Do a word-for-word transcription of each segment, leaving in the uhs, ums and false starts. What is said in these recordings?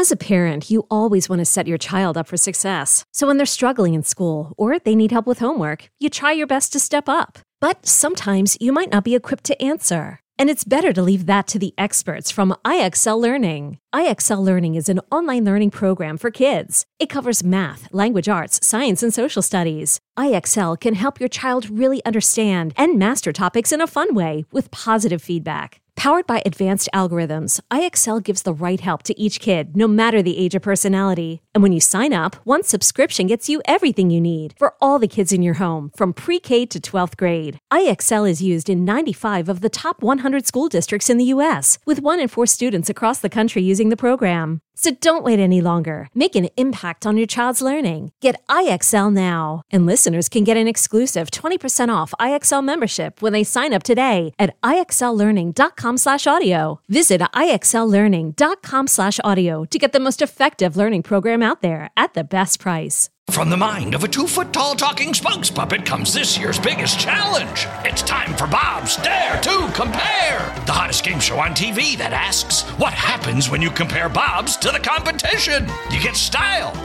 As a parent, you always want to set your child up for success. So when they're struggling in school or they need help with homework, you try your best to step up. But sometimes you might not be equipped to answer. And it's better to leave that to the experts from I X L Learning. I X L Learning is an online learning program for kids. It covers math, language arts, science, and social studies. I X L can help your child really understand and master topics in a fun way with positive feedback. Powered by advanced algorithms, I X L gives the right help to each kid, no matter the age or personality. And when you sign up, one subscription gets you everything you need for all the kids in your home, from pre-K to twelfth grade. I X L is used in ninety-five of the top one hundred school districts in the U S, with one in four students across the country using the program. So don't wait any longer. Make an impact on your child's learning. Get I X L now. And listeners can get an exclusive twenty percent off I X L membership when they sign up today at ixllearning.com slash audio. Visit ixllearning.com slash audio to get the most effective learning program out there at the best price. From the mind of a two-foot-tall talking spokes puppet comes this year's biggest challenge. It's time for Bob's Dare to Compare, the hottest game show on T V that asks, what happens when you compare Bob's to the competition? You get style.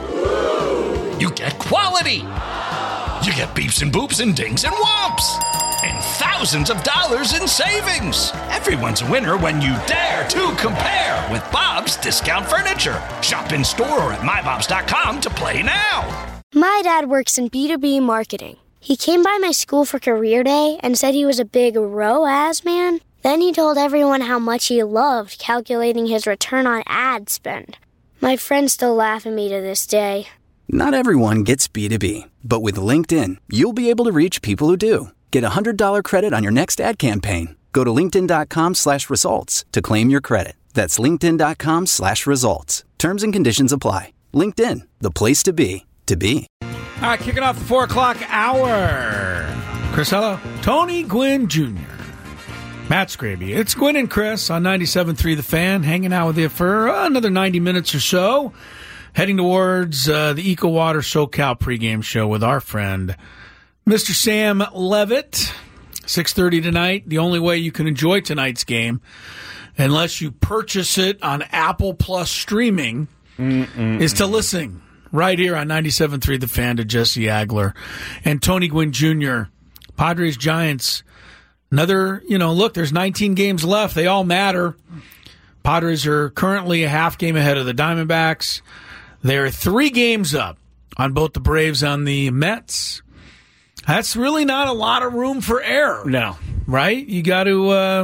You get quality. You get beeps and boops and dings and whomps. And thousands of dollars in savings. Everyone's a winner when you dare to compare with Bob's Discount Furniture. Shop in store or at my bobs dot com to play now. My dad works in B two B marketing. He came by my school for career day and said he was a big R O A S man. Then he told everyone how much he loved calculating his return on ad spend. My friends still laugh at me to this day. Not everyone gets B two B, but with LinkedIn, you'll be able to reach people who do. Get a one hundred dollars credit on your next ad campaign. Go to linkedin.com slash results to claim your credit. That's linkedin.com slash results. Terms and conditions apply. LinkedIn, the place to be, to be. All right, kicking off the four o'clock hour. Chris Hello, Tony Gwynn Junior Matt Scraby. It's Gwynn and Chris on ninety-seven point three The Fan, hanging out with you for another ninety minutes or so. Heading towards uh, the Eco Water SoCal pregame show with our friend, Mister Sam Levitt. six thirty tonight. The only way you can enjoy tonight's game, unless you purchase it on Apple Plus streaming, Mm-mm-mm. is to listen right here on ninety-seven point three The Fan to Jesse Agler and Tony Gwynn Junior Padres Giants. Another, you know, look, there's nineteen games left. They all matter. Padres are currently a half game ahead of the Diamondbacks. They're three games up on both the Braves and the Mets. That's really not a lot of room for error. No. Right? You got to uh,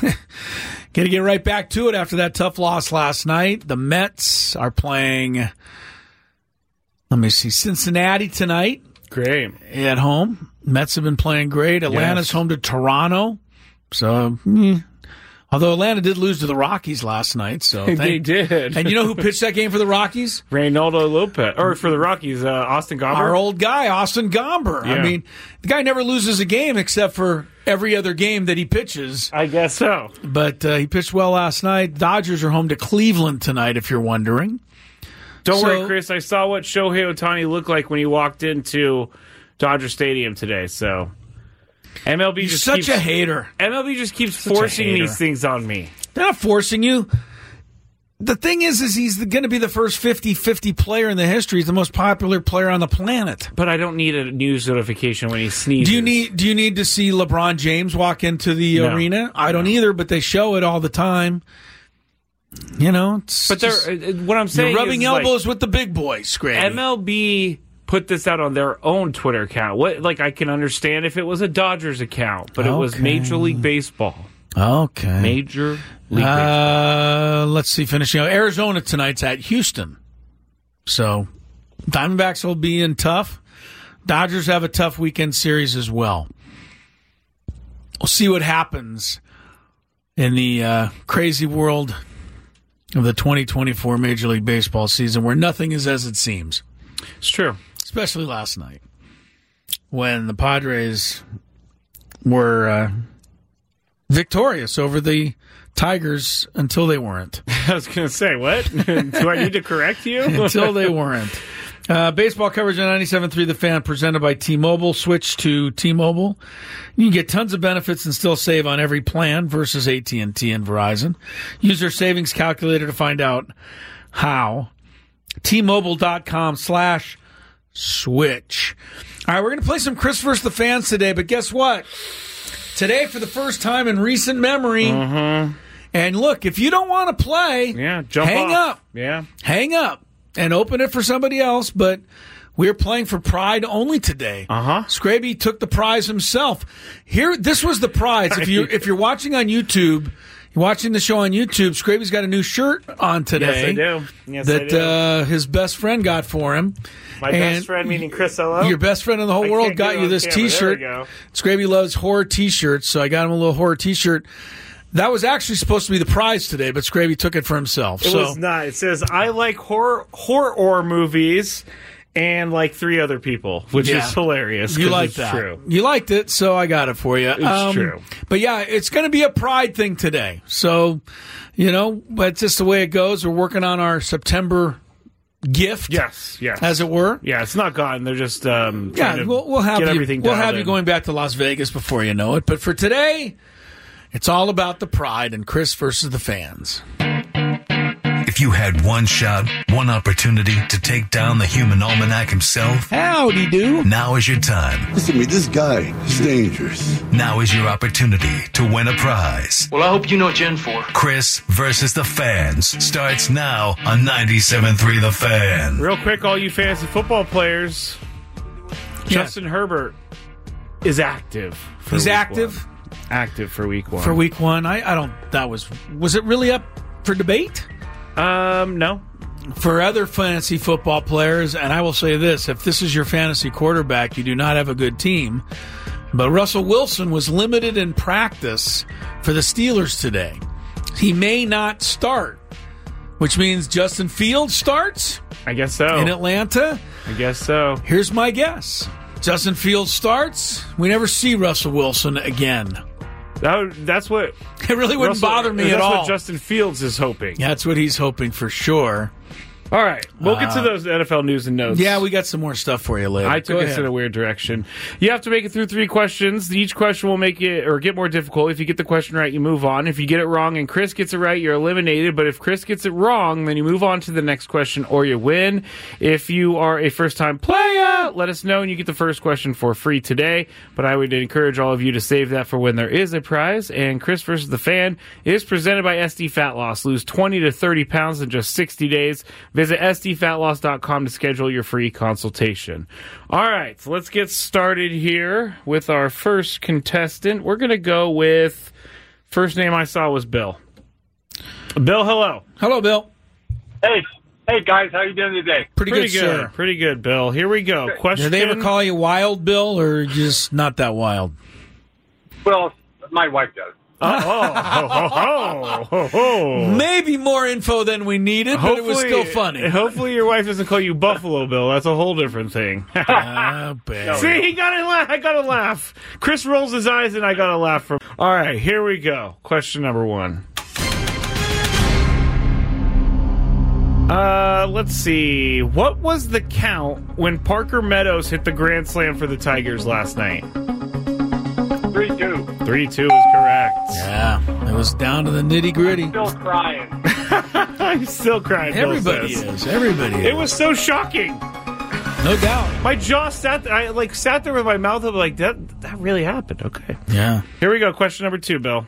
got to get right back to it after that tough loss last night. The Mets are playing, let me see, Cincinnati tonight. Great. At home. Mets have been playing great. Atlanta's yes. home to Toronto. So, mm, although Atlanta did lose to the Rockies last night. so thank, They did. And you know who pitched that game for the Rockies? Reynaldo Lopez. Or for the Rockies, uh, Austin Gomber. Our old guy, Austin Gomber. Yeah. I mean, the guy never loses a game except for every other game that he pitches. I guess so. But uh, he pitched well last night. Dodgers are home to Cleveland tonight, if you're wondering. Don't so, worry, Chris. I saw what Shohei Ohtani looked like when he walked into Dodger Stadium today, so M L B He's just such keeps, a hater. M L B just keeps Such forcing these things on me. They're not forcing you. The thing is, is he's going to be the first fifty-fifty player in the history. He's the most popular player on the planet. But I don't need a news notification when he sneezes. Do you need Do you need to see LeBron James walk into the no. arena? I don't no. either, but they show it all the time. You know, it's but just, they're what I'm saying. You're rubbing is elbows like, with the big boys, Scrappy. M L B put this out on their own Twitter account. What, like, I can understand if it was a Dodgers account, but okay. it was Major League Baseball. Okay. Major League uh, Baseball. Let's see, finishing out. Arizona tonight's at Houston. So, Diamondbacks will be in tough. Dodgers have a tough weekend series as well. We'll see what happens in the uh, crazy world of the twenty twenty-four Major League Baseball season, where nothing is as it seems. It's true. Especially last night, when the Padres were uh, victorious over the Tigers until they weren't. I was going to say, what? Do I need to correct you? Until they weren't. Uh, baseball coverage on ninety-seven point three The Fan, presented by T-Mobile. Switch to T-Mobile. You can get tons of benefits and still save on every plan versus A T and T and Verizon. Use their savings calculator to find out how. T-Mobile.com slash switch. All right, we're going to play some Chris versus the Fans today, but guess what? Today, for the first time in recent memory, mm-hmm. and look, if you don't want to play, yeah, jump hang off. up. Yeah. Hang up and open it for somebody else, but we're playing for pride only today. Uh-huh. Scraby took the prize himself. Here, this was the prize. If you if you're watching on YouTube, you're watching the show on YouTube, Scraby's got a new shirt on today. Yes, I do. Yes, that I do. Uh, his best friend got for him. My and best friend, meaning Chris Hello. Your best friend in the whole I world can't got get it you on this camera. T-shirt. There we go. Scraby loves horror T-shirts, so I got him a little horror T-shirt. That was actually supposed to be the prize today, but Scraby took it for himself. It so. was not. It says, I like horror horror movies and like three other people, which Yeah. is hilarious. You 'cause like it's that. True. You liked it, so I got it for you. It's true. But yeah, it's going to be a pride thing today. So, you know, that's just the way it goes. We're working on our September gift. Yes, yes. As it were. Yeah, it's not gone. They're just um, Yeah, trying to we'll, we'll have get you. everything We'll dialed have you in. going back to Las Vegas before you know it. But for today, it's all about the pride and Chris versus the Fans. If you had one shot, one opportunity to take down the human almanac himself, howdy do. Now is your time. Listen to me, this guy is dangerous. Now is your opportunity to win a prize. Well, I hope you know Gen four. Chris versus the Fans starts now on ninety-seven point three The Fan. Real quick, all you fantasy football players, Yeah. Justin Herbert is active. For He's week active? one. Active for week one. For week one, I, I don't. That was was it really up for debate? Um, no. For other fantasy football players, and I will say this, if this is your fantasy quarterback, you do not have a good team. But Russell Wilson was limited in practice for the Steelers today. He may not start, which means Justin Fields starts I guess so. in Atlanta. I guess so. Here's my guess. Justin Fields starts. We never see Russell Wilson again. That would, that's what It really wouldn't Russell- bother me that's at all. what Justin Fields is hoping. That's what he's hoping for sure. All right, we'll get to Uh, those N F L news and notes. Yeah, we got some more stuff for you later. I took Go us ahead. in a weird direction. You have to make it through three questions. Each question will make it or get more difficult. If you get the question right, you move on. If you get it wrong and Chris gets it right, you're eliminated. But if Chris gets it wrong, then you move on to the next question or you win. If you are a first-time player, let us know and you get the first question for free today. But I would encourage all of you to save that for when there is a prize. And Chris versus the Fan is presented by S D Fat Loss. Lose twenty to thirty pounds in just sixty days. Visit S D fat loss dot com to schedule your free consultation. All right, so let's get started here with our first contestant. We're going to go with, first name I saw was Bill. Bill, hello. Hello, Bill. Hey, hey guys, how you doing today? Pretty, Pretty good, good, sir. pretty good, Bill. Here we go. Question. Did they ever call you Wild Bill or just not that wild? Well, my wife does. Oh, oh, oh, oh, oh, oh. Maybe more info than we needed, but it was still funny. Hopefully your wife doesn't call you Buffalo Bill. That's a whole different thing. Ah, baby. See, he got a laugh. I got a laugh. Chris rolls his eyes, and I got a laugh from. All right, here we go. Question number one. Uh, let's see. What was the count when Parker Meadows hit the grand slam for the Tigers last night? Three two. Three two is correct. Yeah, it was down to the nitty gritty. Still crying. I'm still crying. Bill Everybody says. is. Everybody is. It was so shocking. No doubt. My jaw sat there. I like sat there with my mouth open, like that. That really happened. Okay. Yeah. Here we go. Question number two, Bill.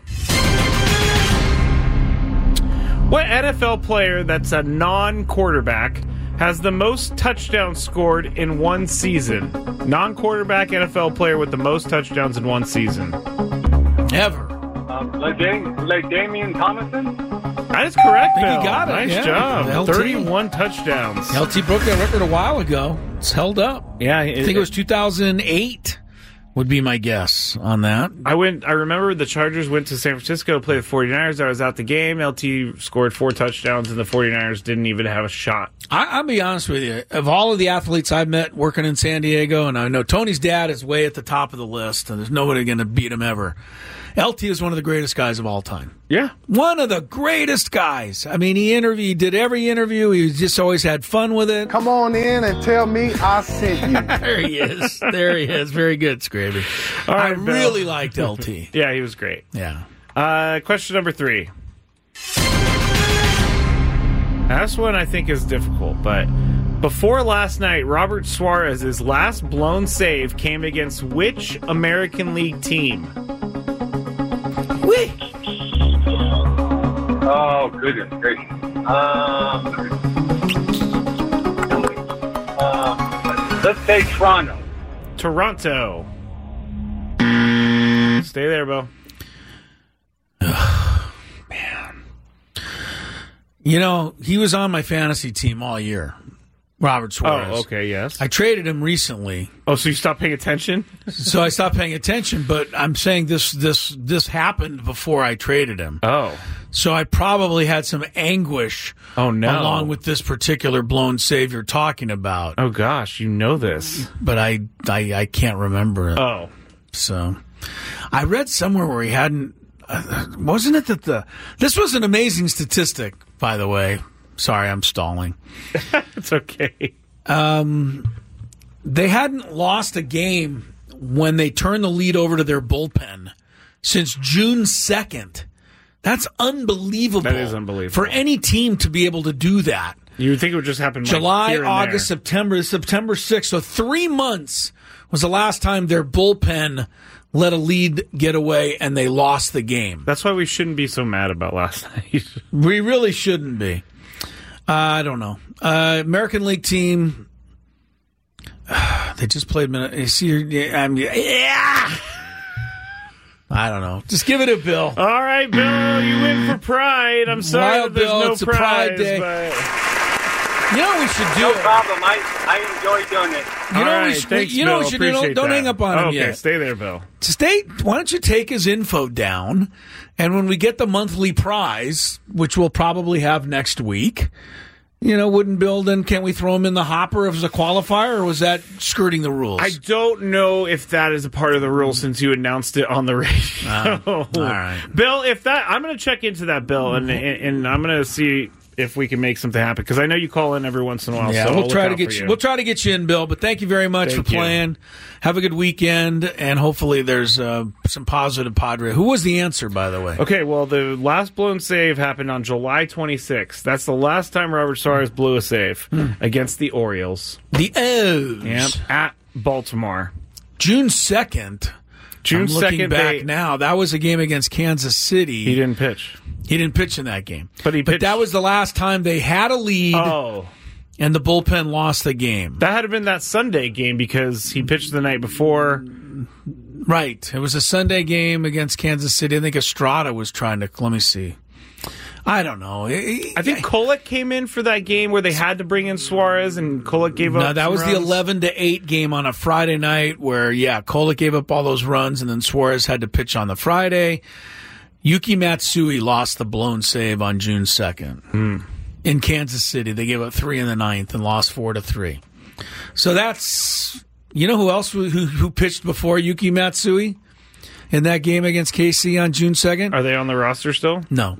What N F L player that's a non-quarterback has the most touchdowns scored in one season? Non-quarterback N F L player with the most touchdowns in one season. Ever. Um, LaDam- LaDamian Thomason? That is correct, I think Bill. you got it, Nice yeah. job. L T. thirty-one touchdowns. L T broke that record a while ago. It's held up. Yeah, I think it was two thousand eight would be my guess on that. I went. I remember the Chargers went to San Francisco to play the forty-niners. I was at the game. L T scored four touchdowns, and the forty-niners didn't even have a shot. I, I'll be honest with you. Of all of the athletes I've met working in San Diego, and I know Tony's dad is way at the top of the list, and there's nobody going to beat him ever. L T is one of the greatest guys of all time. Yeah. One of the greatest guys. I mean, he interviewed, he did every interview. He just always had fun with it. Come on in and tell me I sent you. There he is. There he is. Very good, Scraby. All right, I Bill. really liked L T. Yeah, he was great. Yeah. Uh, question number three. That's one I think is difficult, but before last night, Robert Suarez's last blown save came against which American League team? Wait. Oh, goodness gracious. Um, uh, let's say Toronto. Toronto. Stay there, Bo. Man. You know, he was on my fantasy team all year. Robert Suarez. Oh, okay, yes. I traded him recently. Oh, so you stopped paying attention? So I stopped paying attention, but I'm saying this this this happened before I traded him. Oh. So I probably had some anguish oh, no. along with this particular blown save you're talking about. Oh, gosh, you know this. But I, I, I can't remember it. Oh. So I read somewhere where he hadn't... Uh, wasn't it that the... This was an amazing statistic, by the way. Sorry, I'm stalling. It's okay. Um, they hadn't lost a game when they turned the lead over to their bullpen since June second. That's unbelievable. That is unbelievable. For any team to be able to do that. You would think it would just happen like July, here and August, there. September, September sixth. So three months was the last time their bullpen let a lead get away and they lost the game. That's why we shouldn't be so mad about last night. We really shouldn't be. Uh, I don't know. Uh, American League team. Uh, they just played. You see, I mean, yeah. I don't know. Just give it a Bill. All right, Bill, you win for pride. I'm sorry Wild that there's Bill, no it's a prize, Pride Day. but you know what we should do? No problem. I, I enjoy doing it. You All know right, we should, thanks, you know Bill. we should do? Don't, Appreciate don't that. hang up on him okay, yet. Stay there, Bill. Stay. Why don't you take his info down, and when we get the monthly prize, which we'll probably have next week. You know, wouldn't Bill, then can't we throw him in the hopper as a qualifier, or was that skirting the rules? I don't know if that is a part of the rule since you announced it on the radio. Uh, all right. Bill, if that, I'm going to check into that, Bill, and and, and I'm going to see if we can make something happen because I know you call in every once in a while. Yeah, so we'll I'll try look to out get for you, you. We'll try to get you in, Bill. But thank you very much Thank for you. playing. Have a good weekend, and hopefully there's uh, some positive Padre. Who was the answer, by the way? Okay, well, the last blown save happened on July twenty-sixth. That's the last time Robert Suarez blew a save Hmm. against the Orioles. The O's. Yep, at Baltimore. June second. June I'm looking second, back they- now. That was a game against Kansas City. He didn't pitch. He didn't pitch in that game. But he But pitched- that was the last time they had a lead, Oh. and the bullpen lost the game. That had been that Sunday game because he pitched the night before. Right. It was a Sunday game against Kansas City. I think Estrada was trying to, let me see. I don't know. I think Kolek came in for that game where they had to bring in Suarez, and Kolek gave up. No, that some was the runs. eleven to eight game on a Friday night where, yeah, Kolek gave up all those runs, and then Suarez had to pitch on the Friday. Yuki Matsui lost the blown save on June second Hmm. in Kansas City. They gave up three in the ninth and lost four to three. So that's, you know who else who, who pitched before Yuki Matsui in that game against K C on June second? Are they on the roster still? No.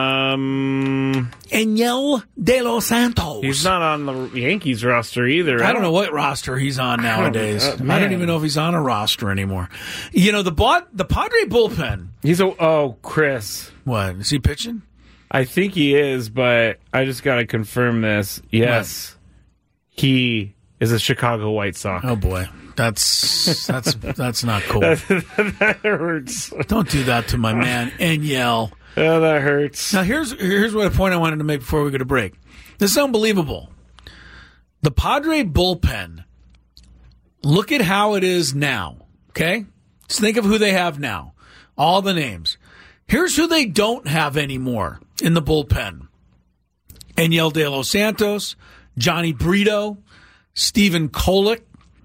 Um, Enyel De Los Santos. he's not on the Yankees roster either. I don't know what roster he's on nowadays. uh, I don't man. even know if he's on a roster anymore. You know, the bot, the Padre bullpen. He's a oh Chris. What, is he pitching? I think he is, but I just got to confirm this. Yes, he is a Chicago White Sox. Oh boy, that's that's that's not cool. That hurts. Don't do that to my man Enyel. Oh, that hurts. Now here's here's what a point I wanted to make before we go to break. This is unbelievable. The Padre bullpen. Look at how it is now. Okay, let's think of who they have now. All the names. Here's who they don't have anymore in the bullpen. Enyel De Los Santos, Johnny Brito, Stephen Kolek.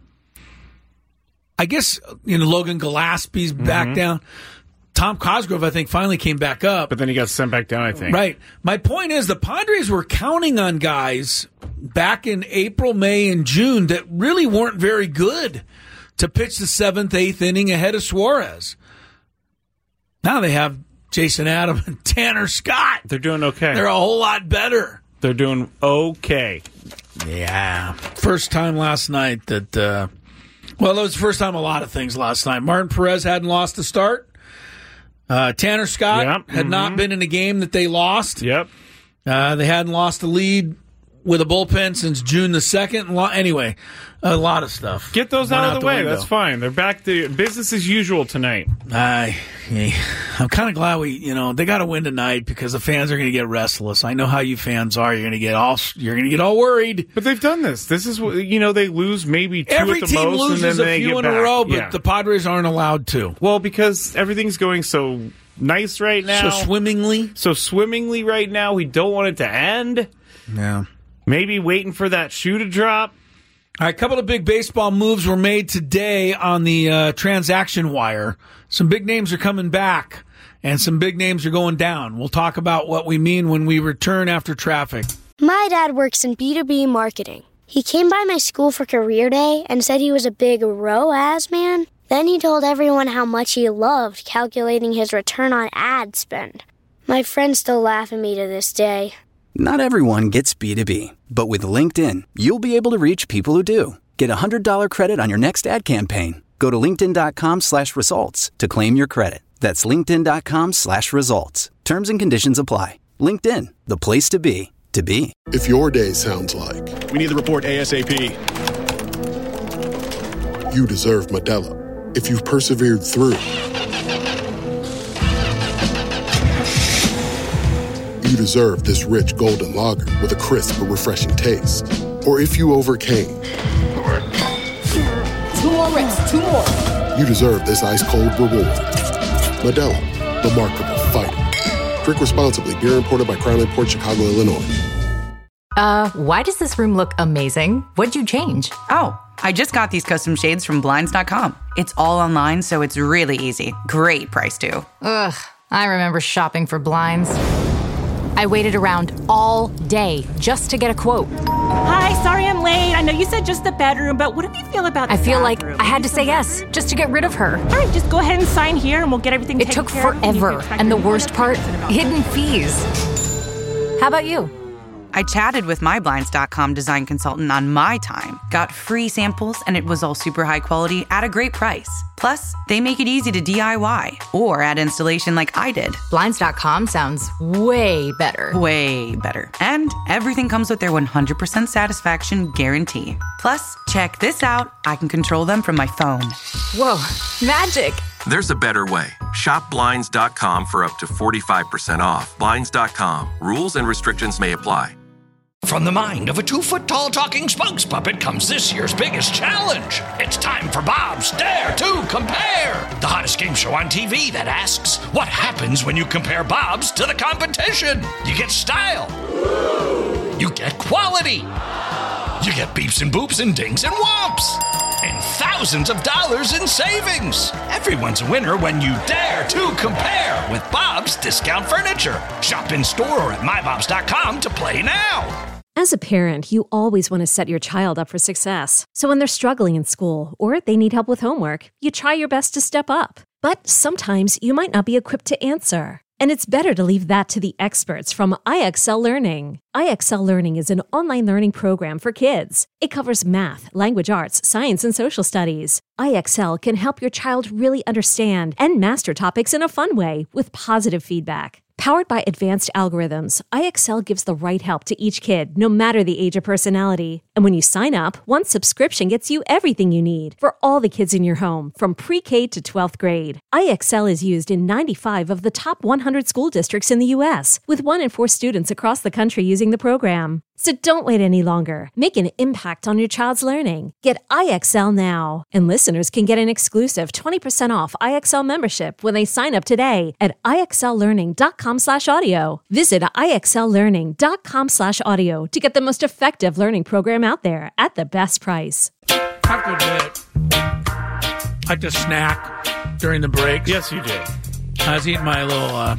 I guess, you know, Logan Gillespie's back Mm-hmm. down. Tom Cosgrove, I think, finally came back up. But then he got sent back down, I think. Right. My point is the Padres were counting on guys back in April, May, and June that really weren't very good to pitch the seventh, eighth inning ahead of Suarez. Now they have Jason Adam and Tanner Scott. They're doing okay. They're a whole lot better. They're doing okay. Yeah. First time last night that, uh, well, it was the first time a lot of things last night. Martin Perez hadn't lost the start. Uh, Tanner Scott Yep, had mhm. not been in a game that they lost. Yep. Uh, they hadn't lost the lead with a bullpen since June the second. Anyway, a lot of stuff. Get those Went out of the, the way. window. That's fine. They're back to business as usual tonight. I, I'm kind of glad we, you know, they got to win tonight because the fans are going to get restless. I know how you fans are. You're going to get all, you're going to get all worried. But they've done this. This is what, you know, they lose maybe two Every at the team most, loses and then a they few get in back. a row, but Yeah. the Padres aren't allowed to. Well, because everything's going so nice right now. So swimmingly. So swimmingly right now. We don't want it to end. Yeah. Maybe waiting for that shoe to drop. All right, a couple of big baseball moves were made today on the uh, transaction wire. Some big names are coming back, and some big names are going down. We'll talk about what we mean when we return after traffic. My dad works in B two B marketing. He came by my school for career day and said he was a big R O A S man. Then he told everyone how much he loved calculating his return on ad spend. My friends still laugh at me to this day. Not everyone gets B two B, but with LinkedIn, you'll be able to reach people who do. Get a one hundred dollars credit on your next ad campaign. Go to linkedin.com slash results to claim your credit. That's linkedin.com slash results. Terms and conditions apply. LinkedIn, the place to be, to be. If your day sounds like we need the report ASAP. You deserve Modelo. If you've persevered through, you deserve this rich golden lager with a crisp but refreshing taste. Or if you overcame. Two more reps, two more. You deserve this ice-cold reward. Modelo, the Remarkable Fighter. Drink responsibly. Beer imported by Crown Imports, Chicago, Illinois. Uh, why does this room look amazing? What'd you change? Oh, I just got these custom shades from Blinds dot com. It's all online, so it's really easy. Great price, too. Ugh, I remember shopping for blinds. I waited around all day just to get a quote. Hi, sorry I'm late. I know you said just the bedroom, but what do you feel about the I feel bathroom? like I had to say yes just to get rid of her. All right, just go ahead and sign here and we'll get everything It taken took care of. forever, and the worst part, hidden fees. How about you? I chatted with my Blinds dot com design consultant on my time, got free samples, and it was all super high quality at a great price. Plus, they make it easy to D I Y or add installation like I did. Blinds dot com sounds way better. Way better. And everything comes with their one hundred percent satisfaction guarantee. Plus, check this out. I can control them from my phone. Whoa, magic. There's a better way. Shop Blinds dot com for up to forty-five percent off. Blinds dot com. Rules and restrictions may apply. From the mind of a two-foot-tall talking spokes puppet comes this year's biggest challenge. It's time for Bob's Dare to Compare, the hottest game show on T V that asks, what happens when you compare Bob's to the competition? You get style. You get quality. You get beeps and boops and dings and whomps. And thousands of dollars in savings. Everyone's a winner when you dare to compare with Bob's Discount Furniture. Shop in store or at my bobs dot com to play now. As a parent, you always want to set your child up for success. So when they're struggling in school or they need help with homework, you try your best to step up. But sometimes you might not be equipped to answer. And it's better to leave that to the experts from I X L Learning. I X L Learning is an online learning program for kids. It covers math, language arts, science, and social studies. I X L can help your child really understand and master topics in a fun way with positive feedback. Powered by advanced algorithms, I X L gives the right help to each kid, no matter the age or personality. And when you sign up, one subscription gets you everything you need for all the kids in your home, from pre-K to twelfth grade. I X L is used in ninety-five of the top one hundred school districts in the U S, with one in four students across the country using the program. So don't wait any longer. Make an impact on your child's learning. Get I X L now. And listeners can get an exclusive twenty percent off I X L membership when they sign up today at I X L learning dot com slash audio. Visit I X L learning dot com slash audio to get the most effective learning program out there at the best price. I have to admit, I like to snack during the breaks. Yes, you do. I was eating my little uh,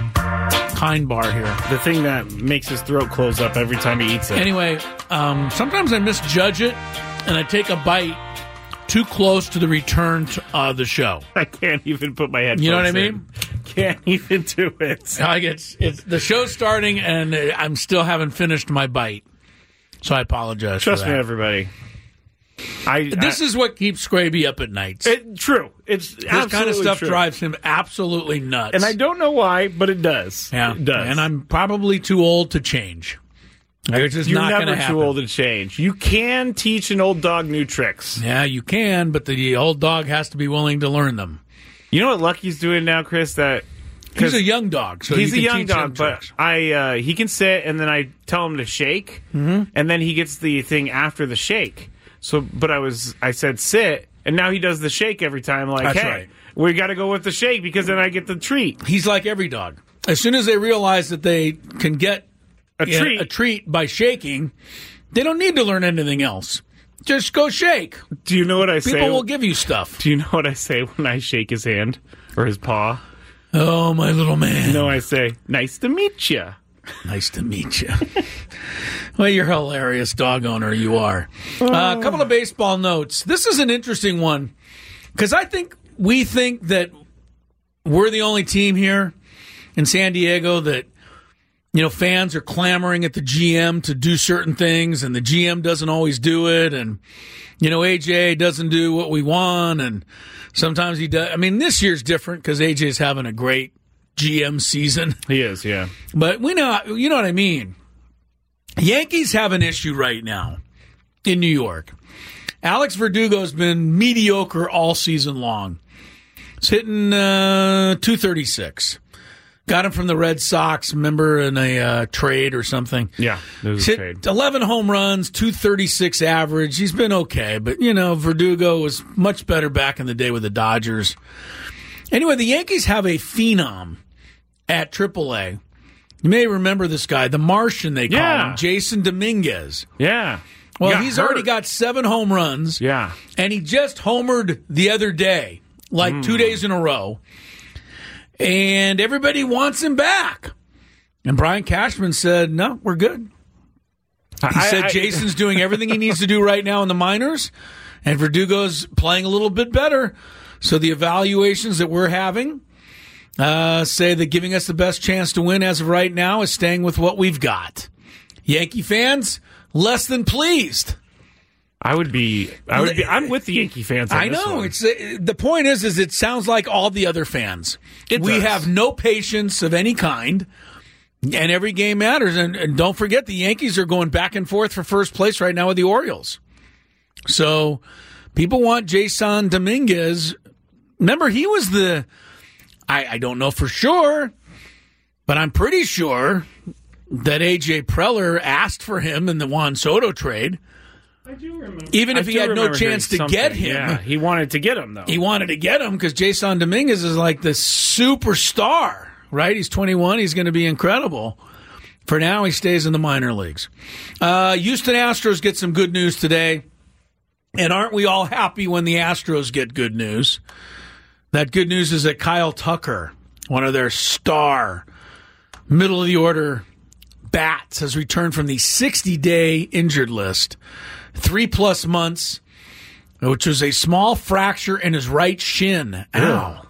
Kind bar here. The thing that makes his throat close up every time he eats it. Anyway, um, sometimes I misjudge it, and I take a bite too close to the return to uh, the show. I can't even put my headphones in. You know what I mean? Can't even do it. I get it's the show's starting, and I'm still haven't finished my bite, so I apologize. Trust for that. me, everybody. I, this I, is what keeps Scraby up at nights. It, true. It's this kind of stuff true. drives him absolutely nuts. And I don't know why, but it does. Yeah, it does. And I'm probably too old to change. It's just You're not going to never happen. too old to change. You can teach an old dog new tricks. Yeah, you can, but the old dog has to be willing to learn them. You know what Lucky's doing now, Chris? That he's a young dog, so he's you a can young teach him dog, but tricks. I uh, he can sit, and then I tell him to shake, mm-hmm. and then he gets the thing after the shake. So, but I was I said sit, and now he does the shake every time. Like, That's hey, right. we got to go with the shake because then I get the treat. He's like every dog. As soon as they realize that they can get a you know, treat, a treat by shaking, they don't need to learn anything else. Just go shake. Do you know what I People say? People will give you stuff. Do you know what I say when I shake his hand or his paw? Oh, my little man. No, I say, nice to meet you. Nice to meet you. Well, you're a hilarious dog owner, you are. Uh, a couple of baseball notes. This is an interesting one because I think we think that we're the only team here in San Diego that, you know, fans are clamoring at the G M to do certain things, and the G M doesn't always do it, and, you know, A J doesn't do what we want, and sometimes he does. I mean, this year's different because A J is having a great G M season. He is, yeah. But we know, you know what I mean. Yankees have an issue right now in New York. Alex Verdugo's been mediocre all season long. He's hitting uh, two thirty-six. Got him from the Red Sox, remember, in a uh, trade or something. Yeah, there was He's a hit trade. eleven home runs, two thirty-six average. He's been okay, but, you know, Verdugo was much better back in the day with the Dodgers. Anyway, the Yankees have a phenom at triple A. You may remember this guy, the Martian, they call Yeah. him, Jason Dominguez. Yeah. Well, Got he's hurt. already got seven home runs. Yeah. And he just homered the other day, like Mm. two days in a row. And everybody wants him back. And Brian Cashman said, no, we're good. He I- said I- Jason's doing everything he needs to do right now in the minors, and Verdugo's playing a little bit better. So the evaluations that we're having uh, say that giving us the best chance to win as of right now is staying with what we've got. Yankee fans, less than pleased. I would be. I would be. I'm with the Yankee fans. On I this know. one. It's uh, the point is, is it sounds like all the other fans. It we does. have no patience of any kind, and every game matters. And, and don't forget, the Yankees are going back and forth for first place right now with the Orioles. So people want Jason Dominguez. Remember, he was the. I, I don't know for sure, but I'm pretty sure that A J Preller asked for him in the Juan Soto trade. I do remember. Even if I he do had no remember chance to hearing get something. him. Yeah, he wanted to get him, though. He wanted to get him because Jason Dominguez is like the superstar, right? He's twenty-one. He's going to be incredible. For now, he stays in the minor leagues. Uh, Houston Astros get some good news today. And aren't we all happy when the Astros get good news? That good news is that Kyle Tucker, one of their star middle-of-the-order bats, has returned from the sixty-day injured list. Three-plus months, which was a small fracture in his right shin. Ow.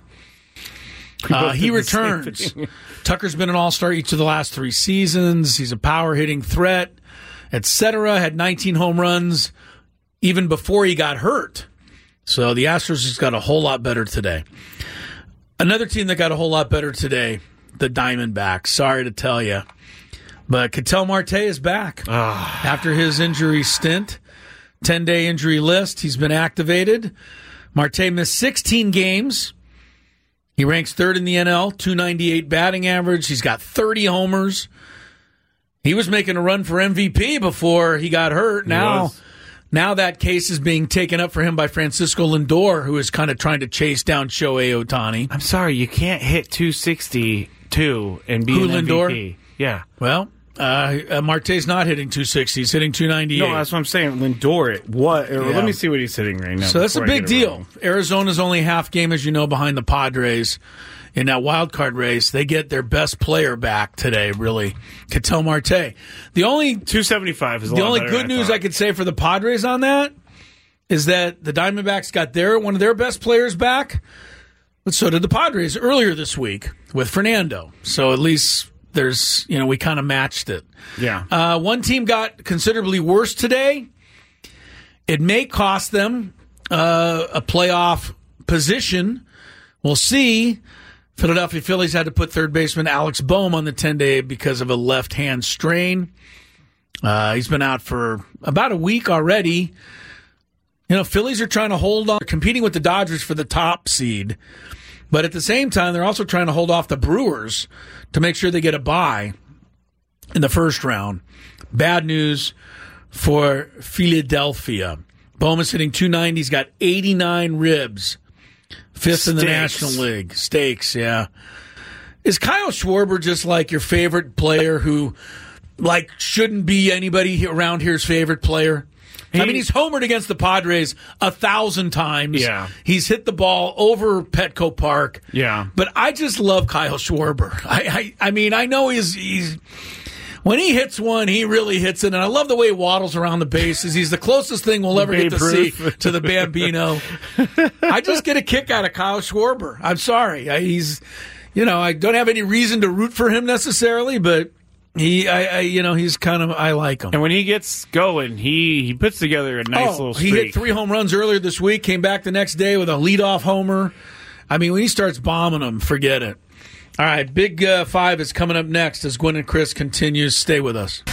Uh, he returns. Tucker's been an all-star each of the last three seasons. He's a power-hitting threat, et cetera. Had nineteen home runs even before he got hurt. So the Astros just got a whole lot better today. Another team that got a whole lot better today, the Diamondbacks. Sorry to tell you. But Ketel Marte is back after his injury stint. ten-day injury list. He's been activated. Marte missed sixteen games. He ranks third in the N L, two ninety-eight batting average. He's got thirty homers. He was making a run for M V P before he got hurt. He Now, was. now that case is being taken up for him by Francisco Lindor, who is kind of trying to chase down Shohei Ohtani. I'm sorry, you can't hit two sixty-two and be Who, an M V P. Lindor? Yeah. Well, uh, uh, Marte's not hitting two sixty. He's hitting two ninety-eight. No, that's what I'm saying. Lindor, it what? or Yeah. Let me see what he's hitting right now. So that's a before I big get it deal. wrong. Arizona's only half game, as you know, behind the Padres in that wild card race. They get their best player back today, really, Ketel Marte. The only two seventy-five is a the lot only better good than I news thought. I could say for the Padres on that is that the Diamondbacks got their one of their best players back, but so did the Padres earlier this week with Fernando. So at least there's, you know, we kind of matched it. Yeah. Uh, one team got considerably worse today, It may cost them uh, a playoff position. We'll see. Philadelphia Phillies had to put third baseman Alex Bohm on the ten-day because of a left-hand strain. Uh, he's been out for about a week already. You know, Phillies are trying to hold on, competing with the Dodgers for the top seed. But at the same time, they're also trying to hold off the Brewers to make sure they get a bye in the first round. Bad news for Philadelphia. Bohm is hitting two ninety. He's got eighty-nine ribs. Fifth in the National League. Stakes, yeah. Is Kyle Schwarber just like your favorite player who, like, shouldn't be anybody around here's favorite player? He, I mean, he's homered against the Padres a thousand times. Yeah. He's hit the ball over Petco Park. Yeah. But I just love Kyle Schwarber. I, I, I mean, I know he's he's when he hits one, he really hits it, and I love the way he waddles around the bases. He's the closest thing we'll ever get to see to the Bambino. I just get a kick out of Kyle Schwarber. I'm sorry. I, he's, you know, I don't have any reason to root for him necessarily, but he, I, I you know, he's kind of, I like him. And when he gets going, he, he puts together a nice oh, little streak. He hit three home runs earlier this week, came back the next day with a leadoff homer. I mean, when he starts bombing them, forget it. All right, Big uh, Five is coming up next as Gwen and Chris continues. Stay with us.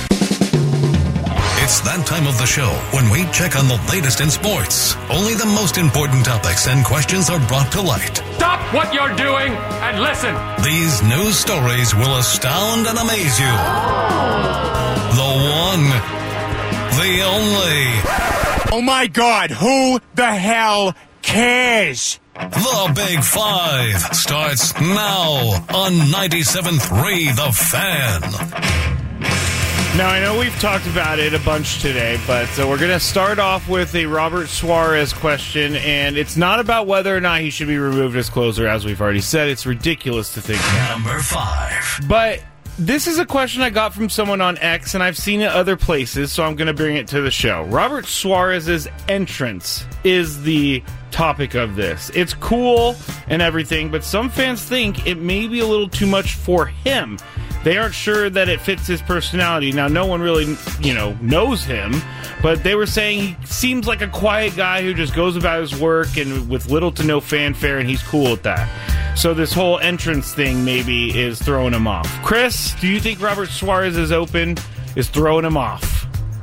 It's that time of the show when we check on the latest in sports. Only the most important topics and questions are brought to light. Stop what you're doing and listen. These news stories will astound and amaze you. The one, the only. Oh my God, who the hell cares? The Big Five starts now on ninety-seven point three The Fan. Now, I know we've talked about it a bunch today, but uh, we're going to start off with a Robert Suarez question, and it's not about whether or not he should be removed as closer, as we've already said. It's ridiculous to think that. Number five. But this is a question I got from someone on X, and I've seen it other places, so I'm going to bring it to the show. Robert Suarez's entrance is the topic of this. It's cool and everything, but some fans think it may be a little too much for him. They aren't sure that it fits his personality. Now, no one really, you know, knows him, but they were saying he seems like a quiet guy who just goes about his work and with little to no fanfare, and he's cool with that. So this whole entrance thing maybe is throwing him off. Chris, do you think Robert Suarez is open is throwing him off?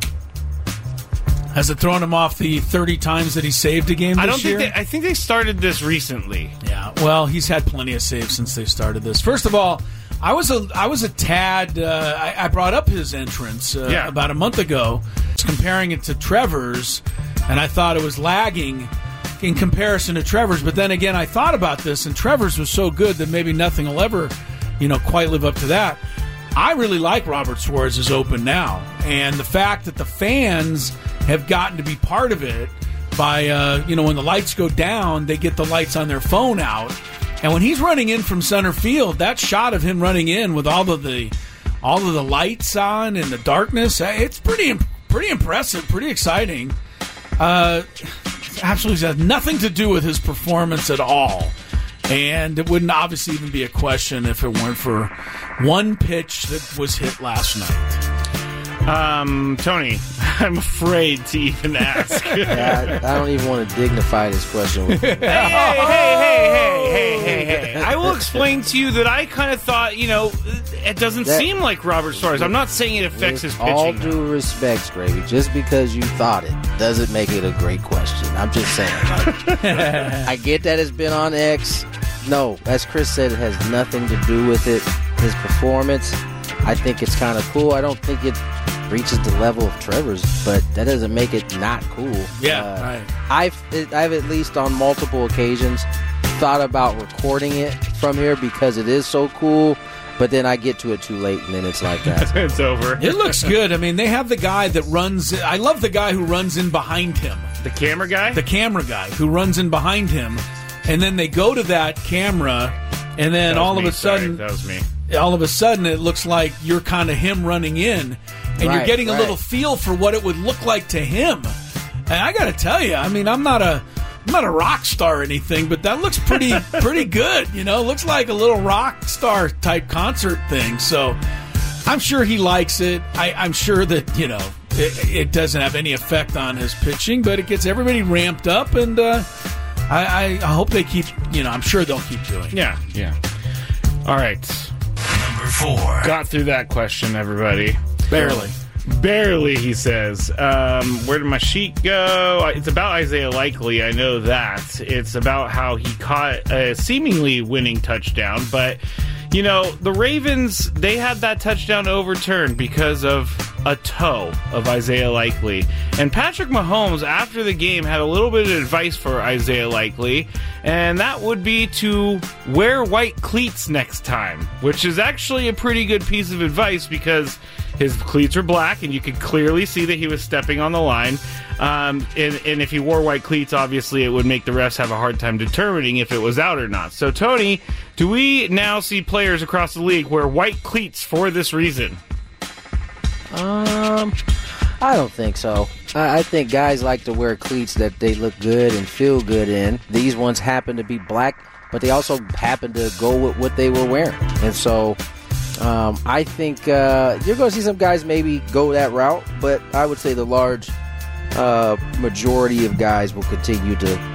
Has it thrown him off the thirty times that he saved a game this I don't year? think they, I think they started this recently. Yeah, well, he's had plenty of saves since they started this. First of all, I was a I was a tad. Uh, I, I brought up his entrance uh, yeah. about a month ago, comparing it to Trevor's, and I thought it was lagging in comparison to Trevor's. But then again, I thought about this, and Trevor's was so good that maybe nothing will ever, you know, quite live up to that. I really like Robert Suarez's Open now, and the fact that the fans have gotten to be part of it by, uh, you know, when the lights go down, they get the lights on their phone out. And when he's running in from center field, that shot of him running in with all of the all of the lights on and the darkness, it's pretty pretty impressive, pretty exciting. Uh, absolutely has nothing to do with his performance at all. And it wouldn't obviously even be a question if it weren't for one pitch that was hit last night. Um, Tony, I'm afraid to even ask. yeah, I, I don't even want to dignify this question with you. hey, hey, hey, hey, hey, hey, hey, hey. I will explain to you that I kind of thought, you know, it doesn't that, seem like Robert Suarez. I'm not saying it affects his pitching. All due though. respect, Gravy, just because you thought it doesn't make it a great question. I'm just saying. Like, I get that it's been on X. No, as Chris said, it has nothing to do with it. His performance, I think it's kind of cool. I don't think it reaches the level of Trevor's, but that doesn't make it not cool. Yeah, uh, right. I've I've at least on multiple occasions thought about recording it from here because it is so cool, but then I get to it too late, and then it's like that. It's over. It looks good. I mean, they have the guy that runs. I love the guy who runs in behind him. The camera guy? The camera guy who runs in behind him, and then they go to that camera, and then all me, of a sudden, sorry, that was me. All of a sudden, it looks like you're kind of him running in. And right, you're getting right. a little feel for what it would look like to him. And I got to tell you, I mean, I'm not a, I'm not a rock star or anything, but that looks pretty, pretty good. You know, looks like a little rock star type concert thing. So I'm sure he likes it. I, I'm sure that, you know, it, it doesn't have any effect on his pitching, but it gets everybody ramped up, and uh, I, I hope they keep, you know, I'm sure they'll keep doing it. Yeah, yeah. All right. Number four. Got through that question, everybody. Barely. Barely, he says. Um, where did my sheet go? It's about Isaiah Likely. I know that. It's about how he caught a seemingly winning touchdown. But, you know, the Ravens, they had that touchdown overturned because of a toe of Isaiah Likely. And Patrick Mahomes, after the game, had a little bit of advice for Isaiah Likely, and that would be to wear white cleats next time, which is actually a pretty good piece of advice because his cleats are black, and you could clearly see that he was stepping on the line. Um, and, and if he wore white cleats, obviously it would make the refs have a hard time determining if it was out or not. So, Tony, do we now see players across the league wear white cleats for this reason? Um, I don't think so. I, I think guys like to wear cleats that they look good and feel good in. These ones happen to be black, but they also happen to go with what they were wearing. And so um, I think uh, you're going to see some guys maybe go that route, but I would say the large uh, majority of guys will continue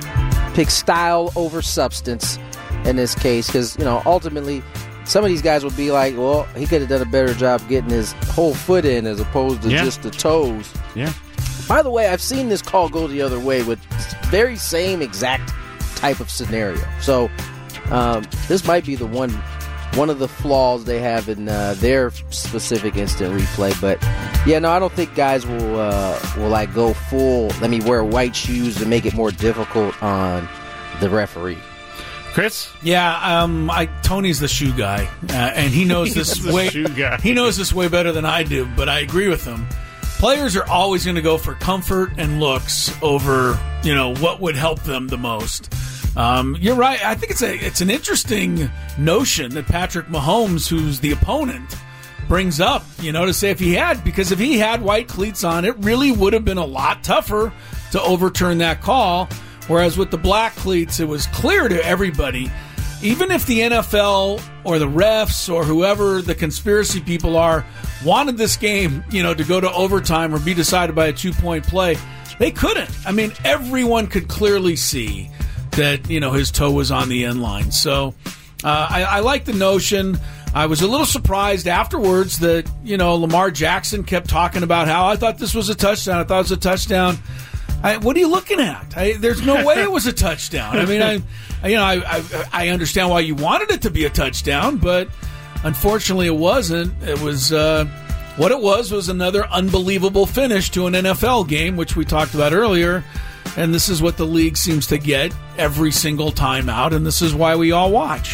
to pick style over substance in this case because, you know, ultimately some of these guys would be like, well, he could have done a better job getting his whole foot in as opposed to yeah. just the toes. Yeah. By the way, I've seen this call go the other way with very same exact type of scenario. So um, this might be the one one of the flaws they have in uh, their specific instant replay. But yeah, no, I don't think guys will uh, will like go full. Let me wear white shoes to make it more difficult on the referee. Chris? Yeah, um, I, Tony's the shoe guy, uh, and he knows this way. Shoe guy. He knows this way better than I do. But I agree with him. Players are always going to go for comfort and looks over, you know, what would help them the most. Um, you're right. I think it's a it's an interesting notion that Patrick Mahomes, who's the opponent, brings up. You know, to say if he had, because if he had white cleats on, it really would have been a lot tougher to overturn that call. Whereas with the black cleats, it was clear to everybody, even if the N F L or the refs or whoever the conspiracy people are wanted this game, you know, to go to overtime or be decided by a two-point play, they couldn't. I mean, everyone could clearly see that, you know, his toe was on the end line. So uh, I, I like the notion. I was a little surprised afterwards that, you know, Lamar Jackson kept talking about how I thought this was a touchdown. I thought it was a touchdown. I, what are you looking at? I, there's no way it was a touchdown. I mean, I, you know, I, I, I understand why you wanted it to be a touchdown, but unfortunately, it wasn't. It was uh, what it was was another unbelievable finish to an N F L game, which we talked about earlier. And this is what the league seems to get every single time out, and this is why we all watch.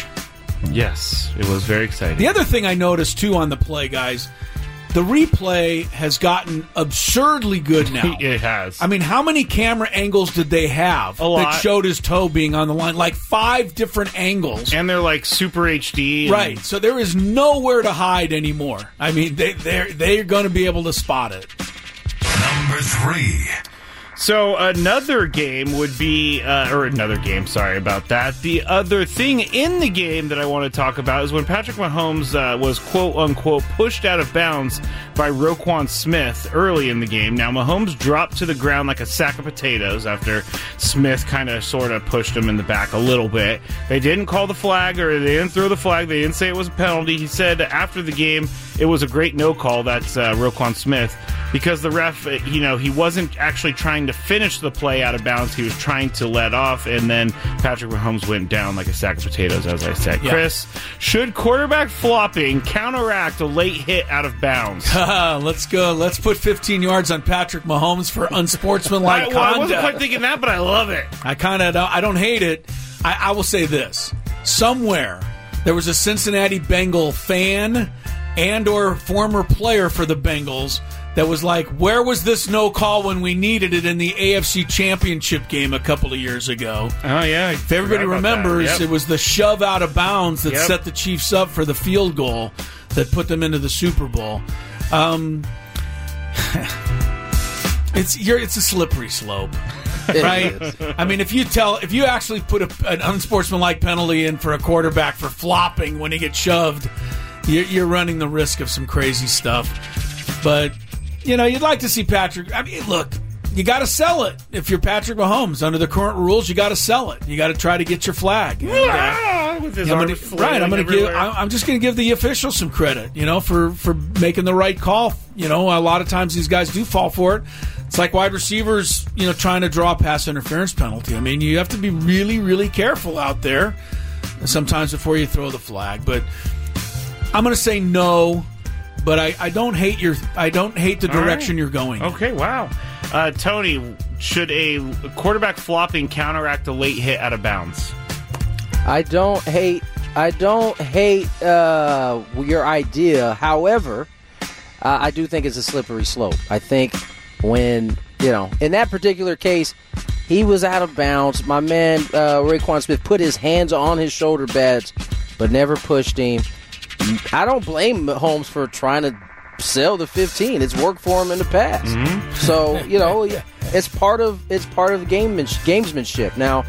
Yes, it was very exciting. The other thing I noticed too on the play, guys. The replay has gotten absurdly good now. It has. I mean, how many camera angles did they have A lot. that showed his toe being on the line? Like five different angles. And they're like super H D. And right. So there is nowhere to hide anymore. I mean, they, they're, they're going to be able to spot it. Number three. So another game would be, uh, or another game, sorry about that. The other thing in the game that I want to talk about is when Patrick Mahomes uh, was quote-unquote pushed out of bounds by Roquan Smith early in the game. Now, Mahomes dropped to the ground like a sack of potatoes after Smith kind of sort of pushed him in the back a little bit. They didn't call the flag, or they didn't throw the flag. They didn't say it was a penalty. He said after the game it was a great no call, that's uh, Roquan Smith, because the ref, you know, he wasn't actually trying to finish the play out of bounds. He was trying to let off, and then Patrick Mahomes went down like a sack of potatoes, as I said. Yeah. Chris, should quarterback flopping counteract a late hit out of bounds? Let's go. Let's put fifteen yards on Patrick Mahomes for unsportsmanlike I, well, conduct. I wasn't quite thinking that, but I love it. I kind of I don't hate it. I, I will say this. Somewhere there was a Cincinnati Bengal fan and or former player for the Bengals that was like, where was this no call when we needed it in the A F C Championship game a couple of years ago? Oh, yeah. If everybody remembers, yep. It was the shove out of bounds that yep. set the Chiefs up for the field goal that put them into the Super Bowl. Um, it's you're, it's a slippery slope. Right? I mean, if you tell, if you actually put a, an unsportsmanlike penalty in for a quarterback for flopping when he gets shoved, you're, you're running the risk of some crazy stuff. But you know, you'd like to see Patrick. I mean, look, you got to sell it. If you're Patrick Mahomes, under the current rules, you got to sell it. You got to try to get your flag. And, uh, With his yeah, I'm arm gonna, right, I'm going to give. everywhere. I- I'm just going to give the officials some credit, you know, for for making the right call. You know, a lot of times these guys do fall for it. It's like wide receivers, you know, trying to draw a pass interference penalty. I mean, you have to be really, really careful out there sometimes before you throw the flag. But I'm going to say no. But I, I don't hate your. I don't hate the All direction right. you're going. Okay, wow. Uh, Tony, should a quarterback flopping counteract a late hit out of bounds? I don't hate. I don't hate uh, your idea. However, uh, I do think it's a slippery slope. I think when you know, in that particular case, he was out of bounds. My man uh, Raekwon Smith put his hands on his shoulder pads, but never pushed him. I don't blame Holmes for trying to sell the fifteen. It's worked for him in the past. Mm-hmm. So you know, it's part of it's part of gamemanship. gamesmanship. Now,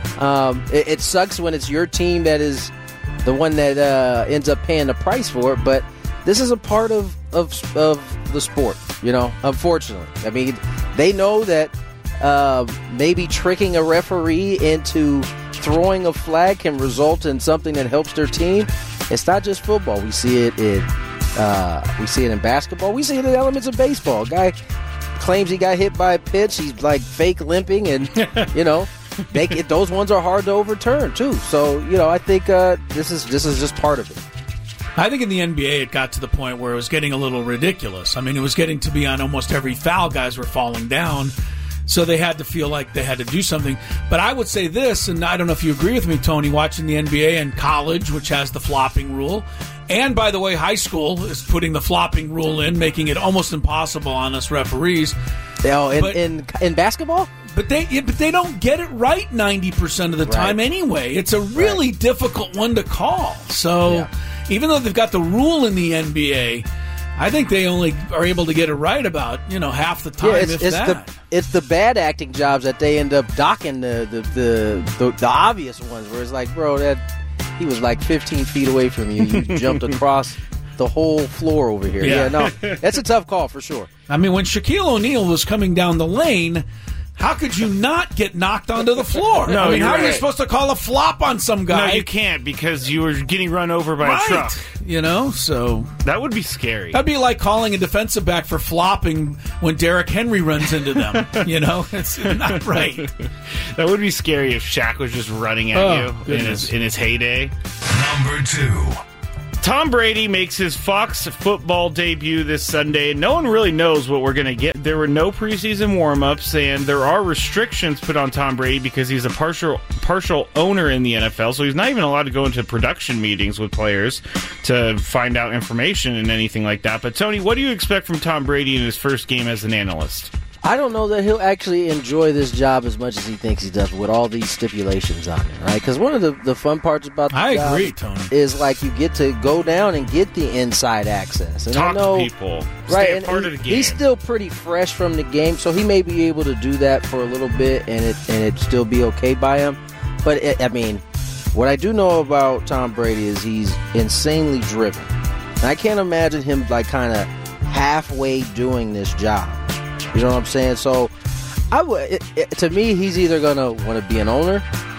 um, it, it sucks when it's your team that is the one that uh, ends up paying the price for it. But this is a part of of of the sport. You know, unfortunately, I mean, they know that uh, maybe tricking a referee into throwing a flag can result in something that helps their team. It's not just football. We see it in uh, we see it in basketball. We see it in elements of baseball. A guy claims he got hit by a pitch. He's like fake limping, and you know, they, those ones are hard to overturn too. So you know, I think uh, this is this is just part of it. I think in the N B A it got to the point where it was getting a little ridiculous. I mean, it was getting to be on almost every foul, guys were falling down. So they had to feel like they had to do something. But I would say this, and I don't know if you agree with me, Tony, watching the N B A and college, which has the flopping rule. And, by the way, high school is putting the flopping rule in, making it almost impossible on us referees. Oh, in, but, in, in basketball? But they yeah, but they don't get it right ninety percent of the time Right. anyway. It's a really Right. difficult one to call. So Yeah. even though they've got the rule in the N B A, I think they only are able to get it right about, you know, half the time, Yeah, it's, if it's that. the it's the bad acting jobs that they end up docking the the, the the the obvious ones where it's like, bro, that he was like fifteen feet away from you. You jumped across the whole floor over here. Yeah. Yeah, no, that's a tough call for sure. I mean, when Shaquille O'Neal was coming down the lane, how could you not get knocked onto the floor? No, I mean, you're how are you right. supposed to call a flop on some guy? No, you can't because you were getting run over by right. a truck. You know, so That would be scary. that'd be like calling a defensive back for flopping when Derrick Henry runs into them. You know, it's not right. That would be scary if Shaq was just running at Oh, you in goodness. his, in his heyday. Number two. Tom Brady makes his Fox football debut this Sunday. No one really knows what we're going to get. There were no preseason warm-ups, and there are restrictions put on Tom Brady because he's a partial partial owner in the N F L, so he's not even allowed to go into production meetings with players to find out information and anything like that. But, Tony, what do you expect from Tom Brady in his first game as an analyst? I don't know that he'll actually enjoy this job as much as he thinks he does with all these stipulations on it, right? Because one of the, the fun parts about the I job agree, Tony. is like you get to go down and get the inside access. And Talk I know, to people. right? Stay a And part he- of the game. he's still pretty fresh from the game, so he may be able to do that for a little bit, and it and it still be okay by him. But it, I mean, what I do know about Tom Brady is he's insanely driven. And I can't imagine him like kind of halfway doing this job. You know what I'm saying? So, I would. It, it, to me, he's either gonna want to be an owner,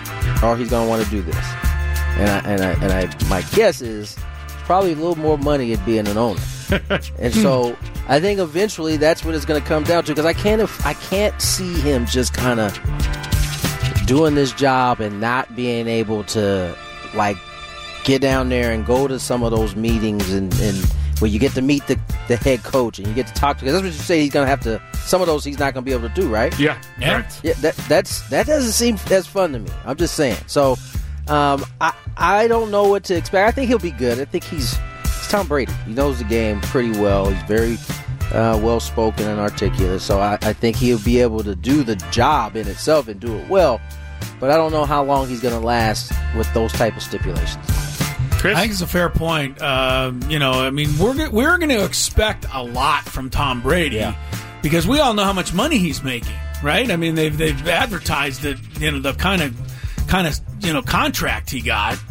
or he's gonna want to do this. And I and I and I, my guess is probably a little more money at being an owner. And so, I think eventually that's what it's gonna come down to. Because I can't, I can't see him just kind of doing this job and not being able to like get down there and go to some of those meetings and, and where you get to meet the, the head coach and you get to talk to. Because that's what you say he's gonna have to. Some of those he's not gonna be able to do, right? Yeah, Yeah. correct. Yeah, that that's that doesn't seem as fun to me. I'm just saying. So, um, I I don't know what to expect. I think he'll be good. I think he's, he's Tom Brady. He knows the game pretty well. He's very uh, well spoken and articulate. So I, I think he'll be able to do the job in itself and do it well. But I don't know how long he's going to last with those type of stipulations. Chris? I think it's a fair point. Uh, you know, I mean, we're go- we're going to expect a lot from Tom Brady Yeah. because we all know how much money he's making, right? I mean, they've they've advertised that, you know, the kind of kind of you know contract he got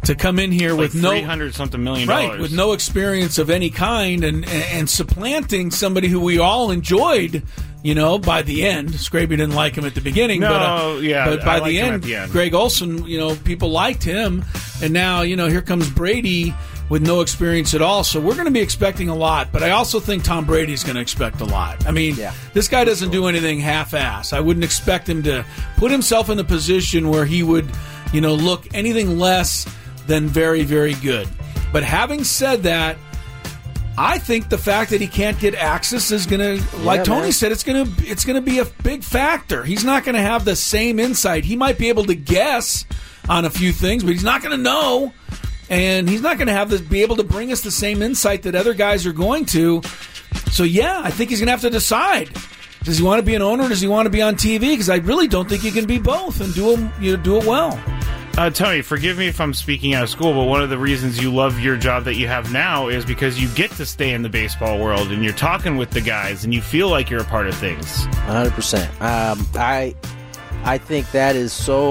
to come in here like with no three hundred something million right dollars. with no experience of any kind, and, and and supplanting somebody who we all enjoyed. You know, by the end, Scraby didn't like him at the beginning. No, but, uh, yeah, but by I liked the him end, at the end. Greg Olson, you know, people liked him, and now you know here comes Brady with no experience at all. So we're going to be expecting a lot, but I also think Tom Brady's going to expect a lot. I mean, Yeah. this guy doesn't do anything half-ass. I wouldn't expect him to put himself in a position where he would, you know, look anything less than very, very good. But having said that, I think the fact that he can't get access is going to, like Yeah, Tony man. said, it's going to it's going to be a big factor. He's not going to have the same insight. He might be able to guess on a few things, but he's not going to know, and he's not going to have the, be able to bring us the same insight that other guys are going to. So yeah, I think he's going to have to decide. Does he want to be an owner, or does he want to be on T V? Because I really don't think he can be both and do them, you know, do it well. Uh, Tony, forgive me if I'm speaking out of school, but one of the reasons you love your job that you have now is because you get to stay in the baseball world and you're talking with the guys and you feel like you're a part of things. one hundred percent. Um, I, I think that is so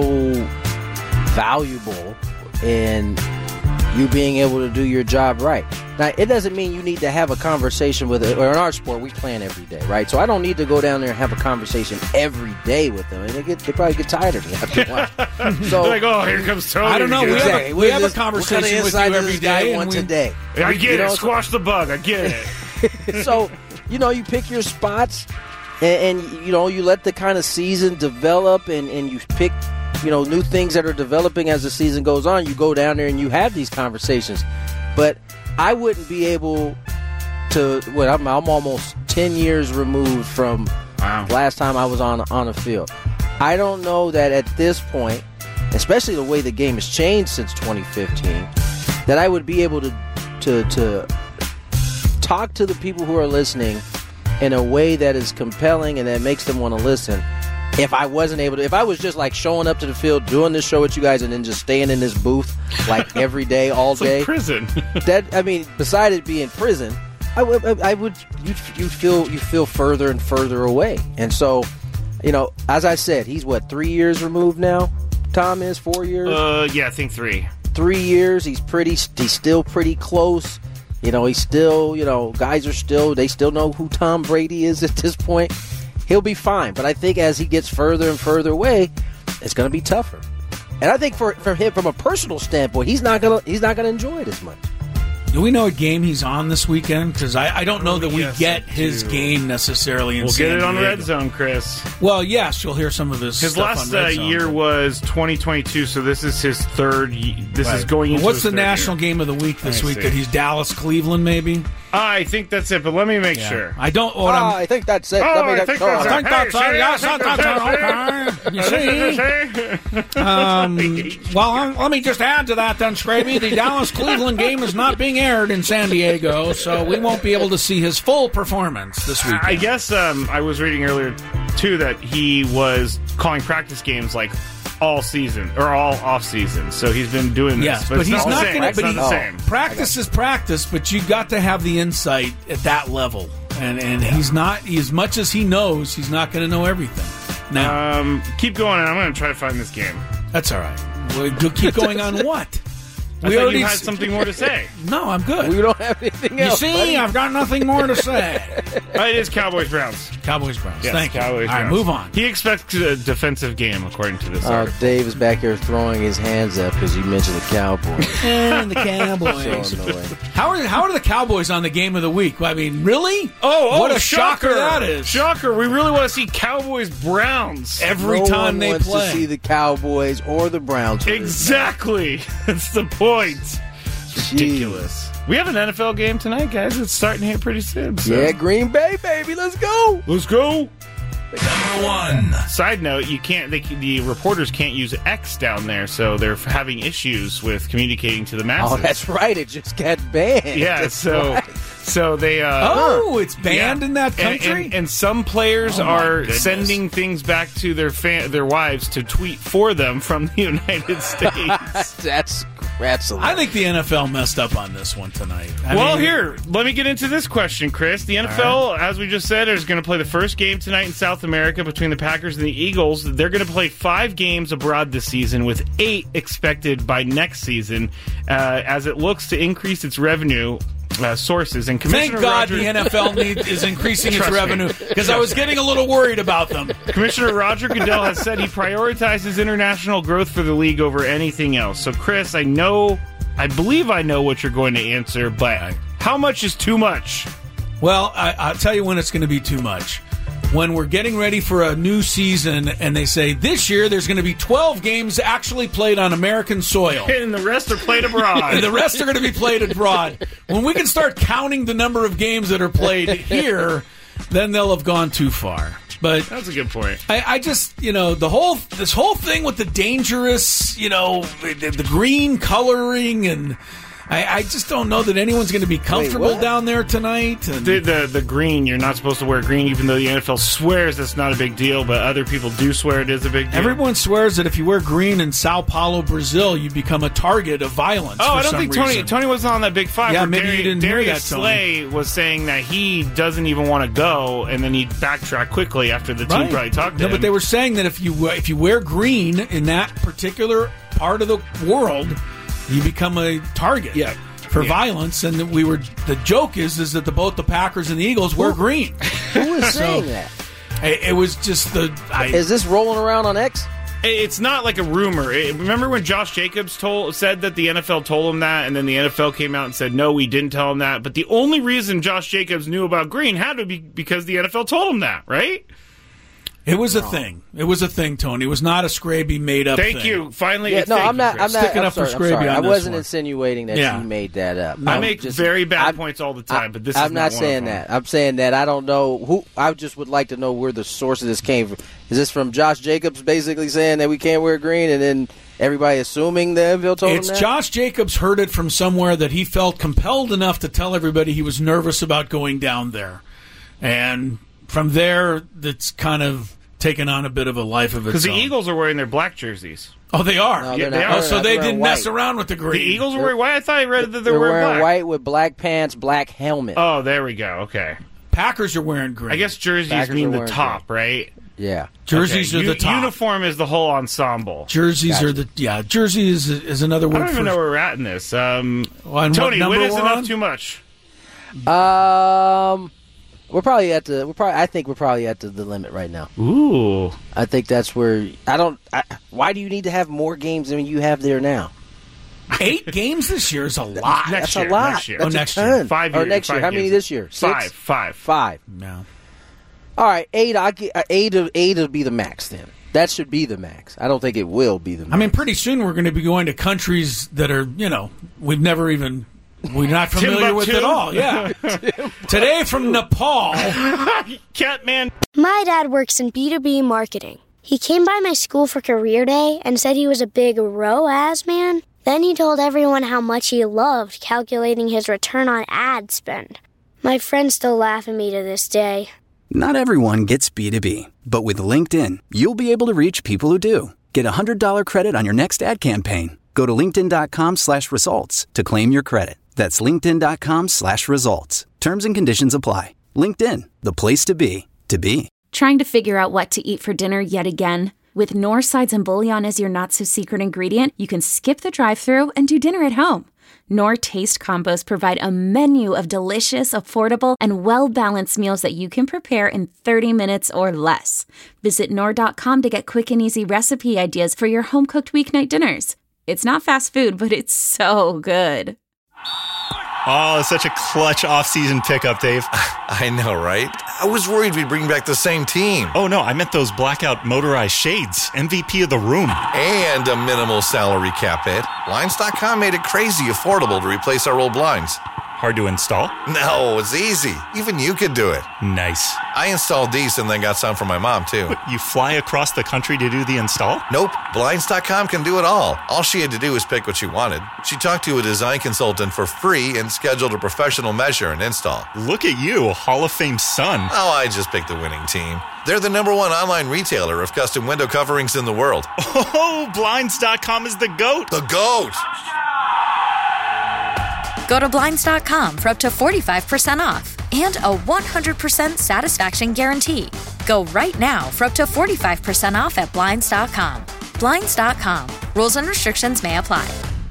valuable in you being able to do your job right. Now, it doesn't mean you need to have a conversation with it. Or in our sport, we plan every day, right? So I don't need to go down there and have a conversation every day with them. And they, get, they probably get tired of me after a while. So, They're like, oh, here comes Tony. I don't know. We again. have a, we have a conversation what kind of with you insight does every this guy day. want and we, today? I get You it. know, so- Squash the bug. I get it. So, you know, you pick your spots and, and, you know, you let the kind of season develop and, and you pick, you know, new things that are developing as the season goes on. You go down there and you have these conversations. But I wouldn't be able to, well, I'm, I'm almost ten years removed from Wow. last time I was on, on a field. I don't know that at this point, especially the way the game has changed since twenty fifteen, that I would be able to to to talk to the people who are listening in a way that is compelling and that makes them want to listen. If I wasn't able to, if I was just like showing up to the field, doing this show with you guys, and then just staying in this booth like every day, all It's day, like prison. that I mean, besides it being prison, I would, I would, you you feel you feel further and further away, and so, you know, as I said, he's what three years removed now. Tom is four years. Uh, yeah, I think three. Three years. He's pretty. He's still pretty close. You know, he's still. You know, guys are still. They still know who Tom Brady is at this point. He'll be fine, but I think as he gets further and further away, it's going to be tougher. And I think for for him, from a personal standpoint, he's not gonna he's not gonna enjoy it as much. Do we know what game he's on this weekend? Because I, I don't know that we Yes, get I his do. game necessarily in We'll San get it on Diego. Red Zone, Chris. Well, yes, you'll hear some of his His stuff last on uh, Red Zone. year was twenty twenty-two, so this is his third. ye- This Right. is going into. What's his the third national year. game of the week this I week? see. That he's Dallas, Cleveland, maybe. I think that's it, but let me make Yeah. sure. I don't. What Oh, I'm, I think that's it. Oh, Let me I get- think oh, that's I think it. that's Hey, it. Yes, see, I that's think it. Okay. You see? Um, well, um, let me just add to that then, Scraby. The Dallas-Cleveland game is not being aired in San Diego, so we won't be able to see his full performance this week. I guess um, I was reading earlier too that he was calling practice games like all season or all off season. So he's been doing this, Yes, but, but it's he's not, not the same. gonna- It's but not he- the oh. same. Practice is practice, but you got to have the insight at that level. And and he's not, as much as he knows, he's not going to know everything. Now, Um, keep going, and I'm going to try to find this game. that's all right. We'll we'll keep going on what? I thought you had something more to say. No, I'm good. We don't have anything You else. see, buddy. I've got nothing more to say. Uh, it is Cowboys Browns. Cowboys Browns. Yes, Thank you. Cowboys All right, Browns. move on. He expects a defensive game, according to this Uh, article. Dave is back here throwing his hands up because you mentioned the Cowboys. And the Cowboys. So annoying. How are how are the Cowboys on the game of the week? I mean, really? Oh, oh, what a shocker, that is! Shocker! We really want to see Cowboys Browns Every no time one they wants play. to see the Cowboys or the Browns. Exactly. That's the point. Jeez. Ridiculous. We have an N F L game tonight, guys. It's starting here pretty soon. So. Yeah, Green Bay, baby, let's go. Let's go. Number one. Side note: You can't. They, the reporters can't use X down there, so they're having issues with communicating to the masses. Oh, that's right. It just got banned. Yeah. That's So, right. so they. Uh, Oh, it's banned yeah. in that And- country? and, and some players Oh, my are goodness. sending things back to their fa- their wives to tweet for them from the United States. That's Absolutely. I think the N F L messed up on this one tonight. I well, mean, here, let me get into this question, Chris. The N F L, right. as we just said, is going to play the first game tonight in South America between the Packers and the Eagles. They're going to play five games abroad this season, with eight expected by next season, uh, as it looks to increase its revenue Uh, sources. And Commissioner Thank God Roger, the N F L need, is increasing its revenue, because I was getting a little worried about them. Commissioner Roger Goodell has said he prioritizes international growth for the league over anything else. So, Chris, I know, I believe I know what you're going to answer, but how much is too much? Well, I, I'll tell you when it's going to be too much. When we're getting ready for a new season and they say this year there's going to be twelve games actually played on American soil. And the rest are played abroad. And the rest are going to be played abroad. When we can start counting the number of games that are played here, then they'll have gone too far. But that's a good point. I, I just, you know, the whole this whole thing with the dangerous, you know, the, the green coloring and... I, I just don't know that anyone's going to be comfortable Wait, down there tonight. And the, the the green, you're not supposed to wear green, even though the N F L swears it's not a big deal, but other people do swear it is a big deal. Everyone swears that if you wear green in Sao Paulo, Brazil, you become a target of violence. Oh, for I don't some think Tony reason. Tony wasn't on that big five. Yeah, maybe Darius, you didn't Darius hear that, Tony. Slay was saying that he doesn't even want to go, and then he backtracked quickly after the team Right. probably talked to no, him. but they were saying that if you if you wear green in that particular part of the world, you become a target. Yeah. For yeah. violence, and we were. The joke is, is that the both the Packers and the Eagles wear green. Who is So, saying that? It, it was just the. I, Is this rolling around on X? It's not like a rumor. It, remember when Josh Jacobs told said that the N F L told him that, and then the N F L came out and said, no, we didn't tell him that. But the only reason Josh Jacobs knew about green had to be because the N F L told him that, right? It was a thing. It was a thing, Tony. It was not a Scraby made up. Thank thing. you. Finally, Yeah, no, thank I'm you, not. Chris. I'm not. Sticking I'm up for sorry, I'm Scraby sorry. on I this wasn't one. insinuating that Yeah. you made that up. I I'm make just- very bad I'm- points all the time, I- but this I'm is not not one saying of them. that. I'm saying that I don't know who. I just would like to know where the source of this came from. Is this from Josh Jacobs basically saying that we can't wear green, and then everybody assuming the N F L told It's him that? Josh Jacobs heard it from somewhere that he felt compelled enough to tell everybody he was nervous about going down there, and from there, that's kind of taken on a bit of a life of its own. Because the Eagles are wearing their black jerseys. Oh, they are. No, Yeah, they're they not. are. Oh, so They're they not. didn't They're mess white. around with the green. The Eagles are wearing white? I thought I read that they're, They're wearing, wearing black. white with black pants, black helmet. Oh, there we go. Okay. Packers are wearing green. I guess jerseys Packers mean are the wearing top, right? Yeah. jerseys Okay. are the U- top. Uniform is the whole ensemble. Jerseys Gotcha. are the yeah. Jersey is is another I word don't even for. know where we're at in this. Um, Well, and what Tony, number when is we're enough on? too much? Um, we're probably at the. We're probably. I think we're probably at the, the limit right now. Ooh. I think that's where. I don't. I, why do you need to have more games than you have there now? Eight games this year is a lot. Next That's year, a lot. next year. That's Oh, a next ton. year. Five Or years. next year. five How many years. this year? Six? Five. Five. Five. No. All right, eight. I get uh, eight. Of, eight will be the max. Then that should be the max. I don't think it will be the max. I mean, pretty soon we're going to be going to countries that are, you know, we've never even, we're not familiar with at Timbuktu? all. Yeah. Today from Nepal. Catman. My dad works in B two B marketing. He came by my school for career day and said he was a big R O A S man. Then he told everyone how much he loved calculating his return on ad spend. My friends still laugh at me to this day. Not everyone gets B two B, but with LinkedIn, you'll be able to reach people who do. Get a one hundred dollars credit on your next ad campaign. Go to linkedin.com slash results to claim your credit. That's linkedin.com slash results. Terms and conditions apply. LinkedIn, the place to be, to be. Trying to figure out what to eat for dinner yet again? With Knorr sides and bouillon as your not-so-secret ingredient, you can skip the drive-thru and do dinner at home. Knorr Taste Combos provide a menu of delicious, affordable, and well-balanced meals that you can prepare in thirty minutes or less. Visit Knorr dot com to get quick and easy recipe ideas for your home-cooked weeknight dinners. It's not fast food, but it's so good. Oh, such a clutch off-season pickup, Dave. I know, right? I was worried we'd bring back the same team. Oh, no, I meant those blackout motorized shades. M V P of the room. And a minimal salary cap hit. Blinds dot com made it crazy affordable to replace our old blinds. Hard to install? No, it's easy. Even you could do it. Nice. I installed these and then got some for my mom, too. You fly across the country to do the install? Nope. Blinds dot com can do it all. All she had to do was pick what she wanted. She talked to a design consultant for free and scheduled a professional measure and install. Look at you, Hall of Fame son. Oh, I just picked the winning team. They're the number one online retailer of custom window coverings in the world. Oh, Blinds dot com is the GOAT. The GOAT! Go to Blinds dot com for up to forty-five percent off and a one hundred percent satisfaction guarantee. Go right now for up to forty-five percent off at Blinds dot com. Blinds dot com. Rules and restrictions may apply.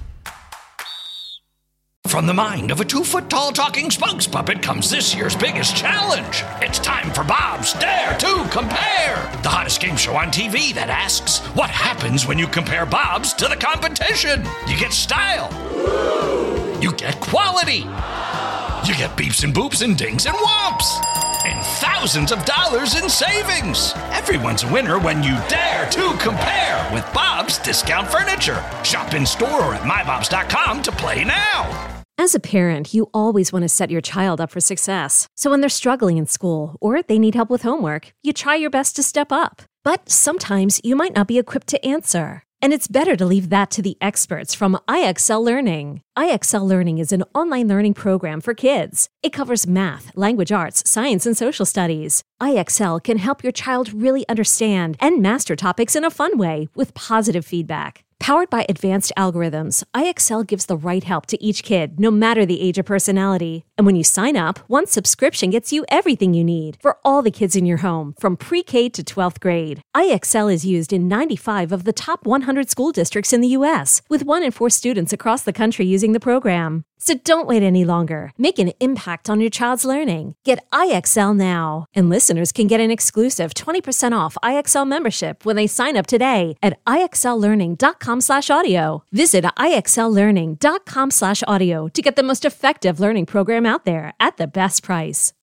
From the mind of a two-foot-tall talking spokes puppet comes this year's biggest challenge. It's time for Bob's Dare to Compare, the hottest game show on T V that asks, what happens when you compare Bob's to the competition? You get style. You get quality. You get beeps and boops and dings and whomps. And thousands of dollars in savings. Everyone's a winner when you dare to compare with Bob's Discount Furniture. Shop in store or at my bobs dot com to play now. As a parent, you always want to set your child up for success. So when they're struggling in school or they need help with homework, you try your best to step up. But sometimes you might not be equipped to answer. And it's better to leave that to the experts from I X L Learning. I X L Learning is an online learning program for kids. It covers math, language arts, science, and social studies. I X L can help your child really understand and master topics in a fun way with positive feedback. Powered by advanced algorithms, I X L gives the right help to each kid, no matter the age or personality. And when you sign up, one subscription gets you everything you need for all the kids in your home, from pre-K to twelfth grade. I X L is used in ninety-five of the top one hundred school districts in the U S, with one in four students across the country using the program. So don't wait any longer. Make an impact on your child's learning. Get I X L now. And listeners can get an exclusive twenty percent off I X L membership when they sign up today at I X L learning dot com slash audio. Visit I X L learning dot com slash audio to get the most effective learning program out there at the best price.